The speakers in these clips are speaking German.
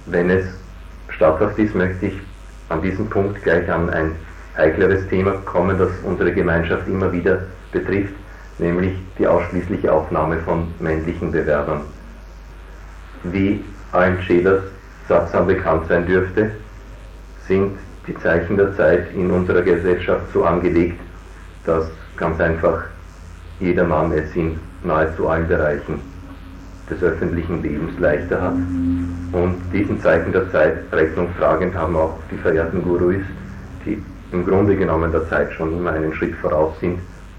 Wenn es statthaft ist, möchte ich an diesem Punkt gleich an ein heikleres Thema kommen, das unsere Gemeinschaft immer wieder betrifft, nämlich die ausschließliche Aufnahme von männlichen Bewerbern. Wie allen Schelers Sattsam bekannt sein dürfte, sind die Zeichen der Zeit in unserer Gesellschaft so angelegt, dass ganz einfach jeder Mann es in nahezu allen Bereichen des öffentlichen Lebens leichter hat. Und diesen Zeichen der Zeit Rechnung tragend haben auch die verehrten Gurus, die im Grunde genommen der Zeit schon immer einen Schritt voraus sind,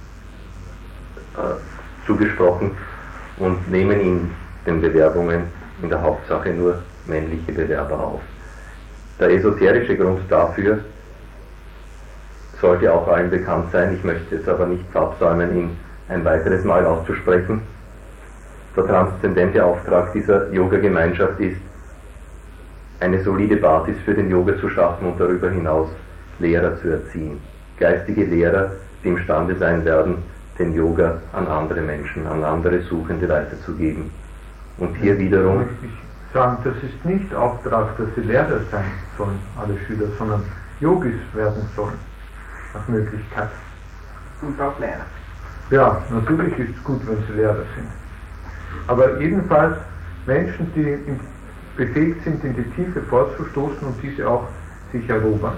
zugesprochen und nehmen in den Bewerbungen in der Hauptsache nur männliche Bewerber auf. Der esoterische Grund dafür sollte auch allen bekannt sein, ich möchte es aber nicht verabsäumen, ihn ein weiteres Mal auszusprechen. Der transzendente Auftrag dieser Yoga-Gemeinschaft ist, eine solide Basis für den Yoga zu schaffen und darüber hinaus Lehrer zu erziehen. Geistige Lehrer, die imstande sein werden, den Yoga an andere Menschen, an andere Suchende weiterzugeben. Und hier wiederum... Möchte ich sagen, das ist nicht Auftrag, dass sie Lehrer sein sollen, alle Schüler, sondern Yogis werden sollen, nach Möglichkeit. Und auch Lehrer. Ja, natürlich ist es gut, wenn sie Lehrer sind. Aber jedenfalls Menschen, die befähigt sind, in die Tiefe vorzustoßen und diese auch sich erobern.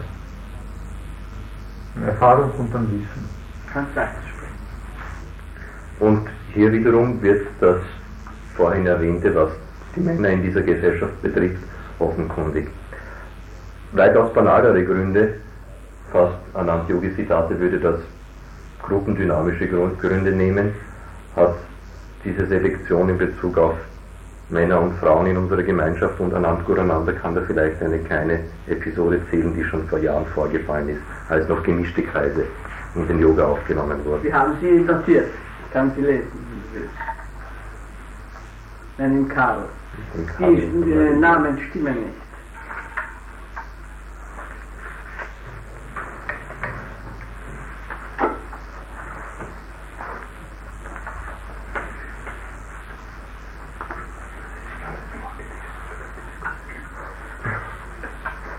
An Erfahrung und an Wissen. Kannst weitersprechen. Und hier wiederum wird das vorhin Erwähnte, was die Männer in dieser Gesellschaft betrifft, offenkundig. Weitaus banalere Gründe, fast anhand Yogi-Zitate würde das gruppendynamische Gründe nehmen, hat diese Selektion in Bezug auf Männer und Frauen in unserer Gemeinschaft und anhand Gurananda kann da vielleicht eine kleine Episode zählen, die schon vor Jahren vorgefallen ist, als noch gemischte Kreise in den Yoga aufgenommen wurden. Sie haben sie datiert. Ich kann sie lesen. Nein, im Karl. Die Namen stimmen nicht.